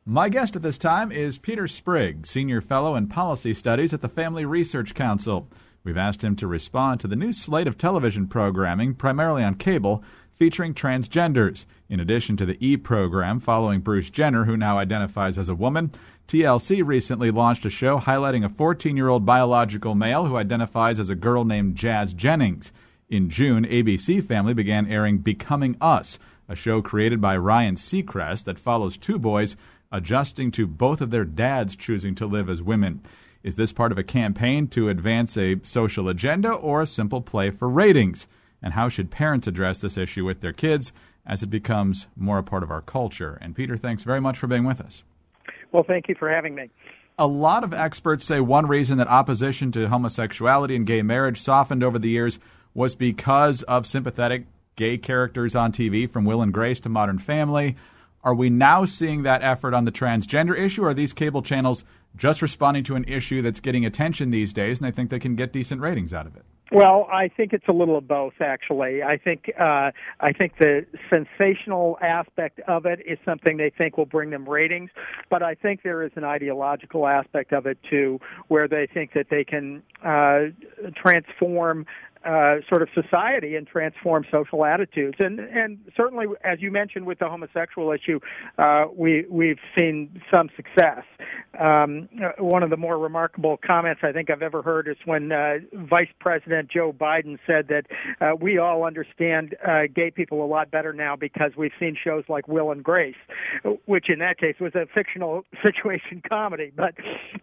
My guest at this time is Peter Sprigg, Senior Fellow in Policy Studies at the Family Research Council. We've asked him to respond to the new slate of television programming, primarily on cable, featuring transgenders. In addition to the E! program following Bruce Jenner, who now identifies as a woman, TLC recently launched a show highlighting a 14-year-old biological male who identifies as a girl named Jazz Jennings. In June, ABC Family began airing Becoming Us, a show created by Ryan Seacrest that follows two boys adjusting to both of their dads choosing to live as women. Is this part of a campaign to advance a social agenda or a simple play for ratings? And how should parents address this issue with their kids as it becomes more a part of our culture? And Peter, thanks very much for being with us. Well, thank you for having me. A lot of experts say one reason that opposition to homosexuality and gay marriage softened over the years was because of sympathetic gay characters on TV, from Will and Grace to Modern Family. Are we now seeing that effort on the transgender issue, or are these cable channels just responding to an issue that's getting attention these days and they think they can get decent ratings out of it? Well, I think it's a little of both, actually. I think the sensational aspect of it is something they think will bring them ratings, but I think there is an ideological aspect of it, too, where they think that they can transform sort of society and transform social attitudes. And certainly, as you mentioned with the homosexual issue, we've seen some success. One of the more remarkable comments I think I've ever heard is when Vice President Joe Biden said that we all understand gay people a lot better now because we've seen shows like Will and Grace, which in that case was a fictional situation comedy. But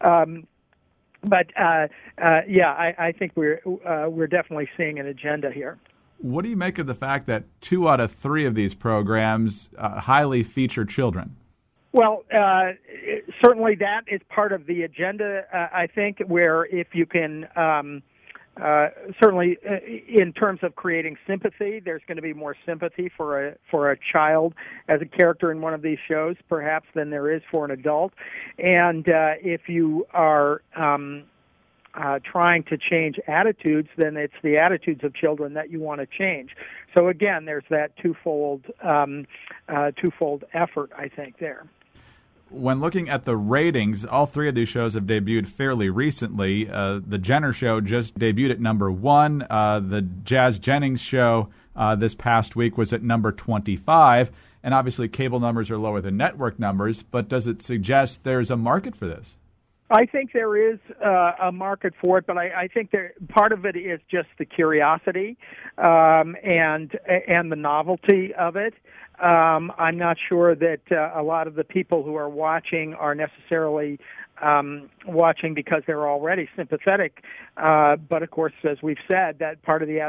I think we're definitely seeing an agenda here. What do you make of the fact that 2 out of 3 of these programs highly feature children? Well, certainly that is part of the agenda, I think, where if you can certainly in terms of creating sympathy, there's going to be more sympathy for a child as a character in one of these shows, perhaps, than there is for an adult. And if you are trying to change attitudes, then it's the attitudes of children that you want to change. So again, there's that twofold effort, I think, there. When looking at the ratings, all 3 of these shows have debuted fairly recently. The Jenner Show just debuted at number 1. The Jazz Jennings Show this past week was at number 25. And obviously cable numbers are lower than network numbers, but does it suggest there's a market for this? I think there is a market for it, but I think part of it is just the curiosity and the novelty of it. I'm not sure that a lot of the people who are watching are necessarily watching because they're already sympathetic. But of course, as we've said, that part of the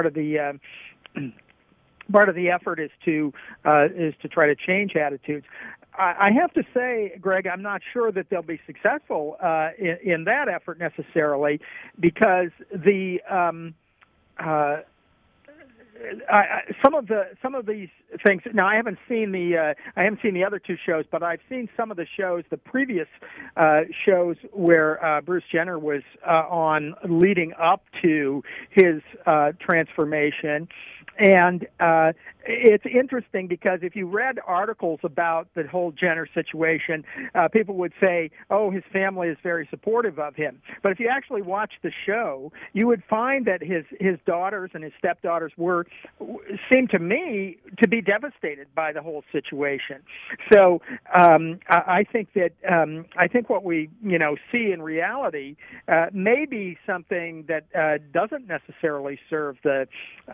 effort is to try to change attitudes. I have to say, Greg, I'm not sure that they'll be successful in that effort necessarily, because the some of these things. Now, I haven't seen the other 2 shows, but I've seen some of the shows, the previous shows where Bruce Jenner was on, leading up to his transformation. And it's interesting because if you read articles about the whole Jenner situation, people would say, oh, his family is very supportive of him. But if you actually watch the show, you would find that his daughters and his stepdaughters seemed to me to be devastated by the whole situation. So I think what we see in reality may be something that doesn't necessarily serve the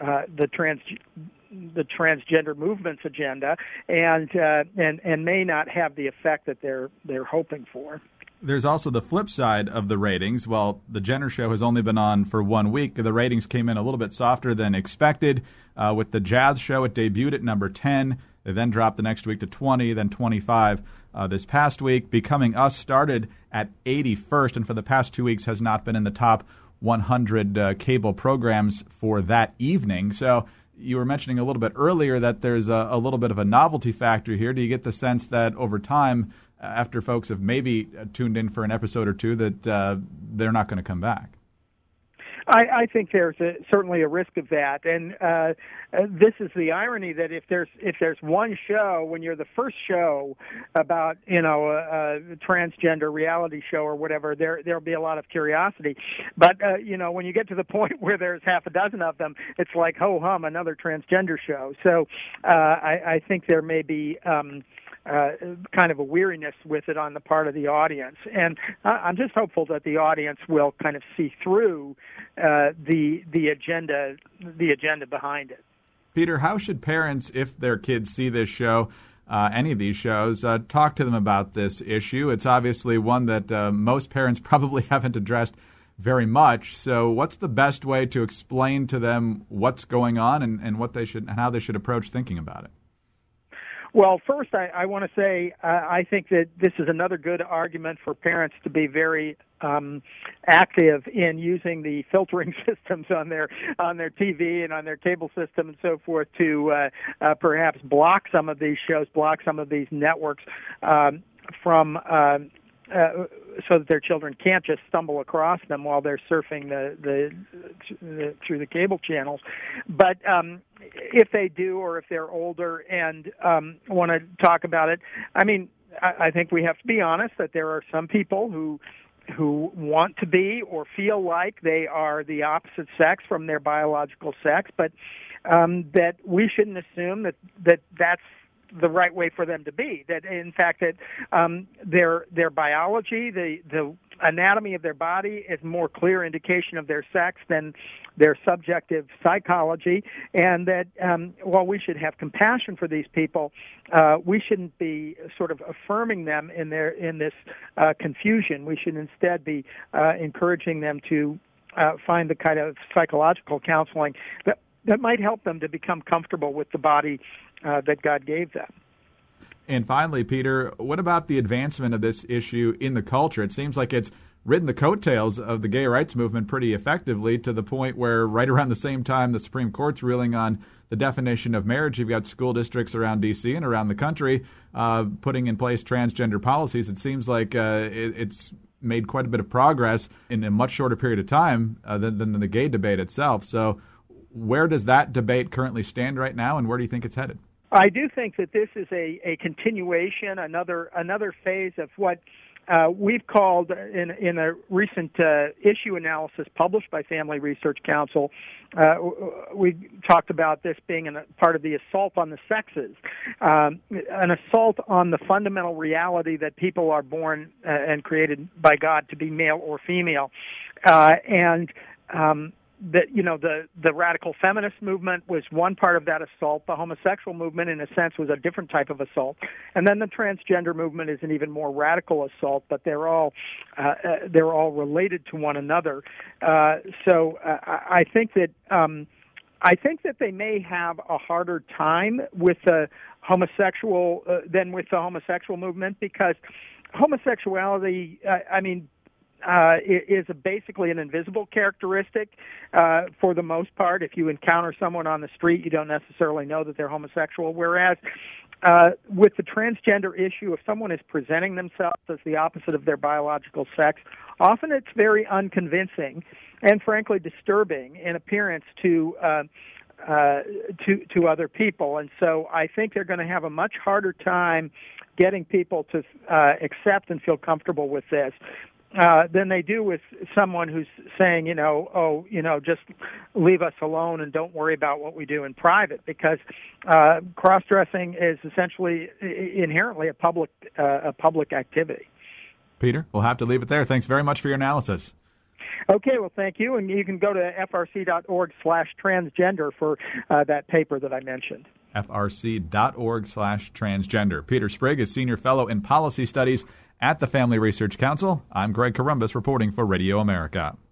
transgender movement's agenda, and may not have the effect that they're hoping for. There's also the flip side of the ratings. While the Jenner Show has only been on for 1 week, the ratings came in a little bit softer than expected. With the Jazz Show, it debuted at number 10. They then dropped the next week to 20, then 25 this past week. Becoming Us started at 81st, and for the past 2 weeks has not been in the top 100 cable programs for that evening. So you were mentioning a little bit earlier that there's a little bit of a novelty factor here. Do you get the sense that over time, after folks have maybe tuned in for an episode or 2, that they're not going to come back? I think there's certainly a risk of that, and this is the irony that if there's one show, when you're the first show about a transgender reality show or whatever, there'll be a lot of curiosity. But when you get to the point where there's half a dozen of them, it's like ho hum, another transgender show. So I think there may be kind of a weariness with it on the part of the audience, and I'm just hopeful that the audience will kind of see through the agenda behind it. Peter, how should parents, if their kids see this show, any of these shows, talk to them about this issue? It's obviously one that most parents probably haven't addressed very much. So, what's the best way to explain to them what's going on and what they should and how they should approach thinking about it? Well, first, I want to say I think that this is another good argument for parents to be very active in using the filtering systems on their TV and on their cable system and so forth to perhaps block some of these shows, block some of these networks from so that their children can't just stumble across them while they're surfing through the cable channels. But if they do, or if they're older and want to talk about it, I mean, I think we have to be honest that there are some people who want to be or feel like they are the opposite sex from their biological sex, but that we shouldn't assume that that's the right way for them to be. That in fact that their biology, the anatomy of their body is more clear indication of their sex than their subjective psychology, and that while we should have compassion for these people, we shouldn't be sort of affirming them in this confusion. We should instead be encouraging them to find the kind of psychological counseling that might help them to become comfortable with the body that God gave them. And finally, Peter, what about the advancement of this issue in the culture? It seems like it's ridden the coattails of the gay rights movement pretty effectively, to the point where right around the same time the Supreme Court's ruling on the definition of marriage, you've got school districts around D.C. and around the country putting in place transgender policies. It seems like it's made quite a bit of progress in a much shorter period of time than the gay debate itself. So where does that debate currently stand right now, and where do you think it's headed? I do think that this is a continuation, another phase of what we've called in a recent issue analysis published by Family Research Council. We talked about this being part of the assault on the sexes, an assault on the fundamental reality that people are born and created by God to be male or female, and that the radical feminist movement was one part of that assault. The homosexual movement, in a sense, was a different type of assault, and then the transgender movement is an even more radical assault. But they're all related to one another. So I think that they may have a harder time with the homosexual than with the homosexual movement, because homosexuality, is basically an invisible characteristic for the most part. If you encounter someone on the street, you don't necessarily know that they're homosexual, whereas with the transgender issue, if someone is presenting themselves as the opposite of their biological sex, often it's very unconvincing and frankly disturbing in appearance to other people. And so I think they're going to have a much harder time getting people to accept and feel comfortable with this than they do with someone who's saying, just leave us alone and don't worry about what we do in private, because cross-dressing is essentially inherently a public activity. Peter, we'll have to leave it there. Thanks very much for your analysis. Okay, well, thank you. And you can go to frc.org/transgender for that paper that I mentioned. frc.org/transgender. Peter Sprigg is Senior Fellow in Policy Studies at the Family Research Council. I'm Greg Corombos reporting for Radio America.